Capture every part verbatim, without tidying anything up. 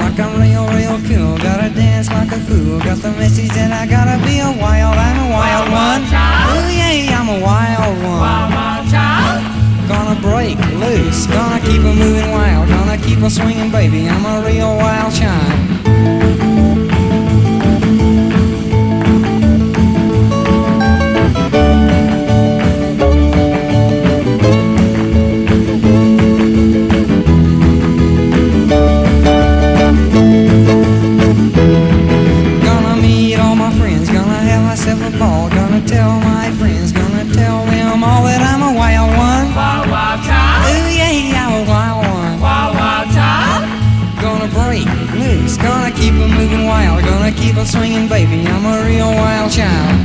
rock, I'm real, real cool. Gotta dance like a fool. Got the message that I gotta be a wild, I'm a wild one. Oh yeah, I'm a wild one. Gonna break loose, gonna keep her moving wild, gonna keep her swinging, baby. I'm a real wild child. Gonna tell my friends, gonna tell them all that I'm a wild one. Wild, wild child. Ooh yeah, I'm a wild one. Wild, wild child. Gonna break loose, gonna keep her moving wild, gonna keep her swinging, baby. I'm a real wild child.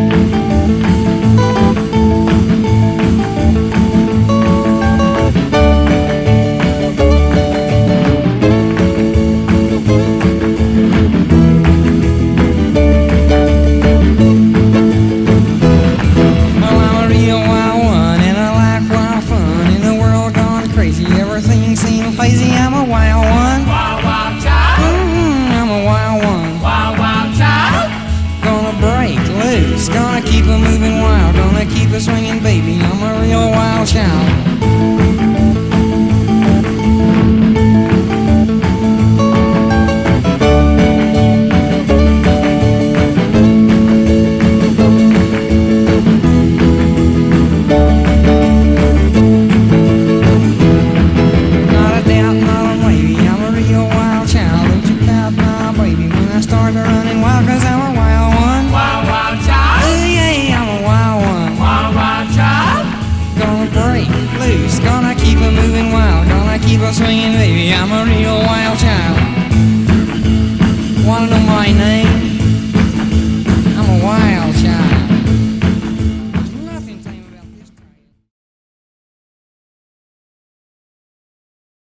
Everything seems lazy, I'm a wild one. Wild, wild child. Mm-hmm, I'm a wild one. Wild, wild child. Gonna break loose, gonna keep her moving wild, gonna keep her swinging, baby. I'm a real wild child. Gonna keep her moving wild, gonna keep her swinging, baby. I'm a real wild child. Wanna know my name?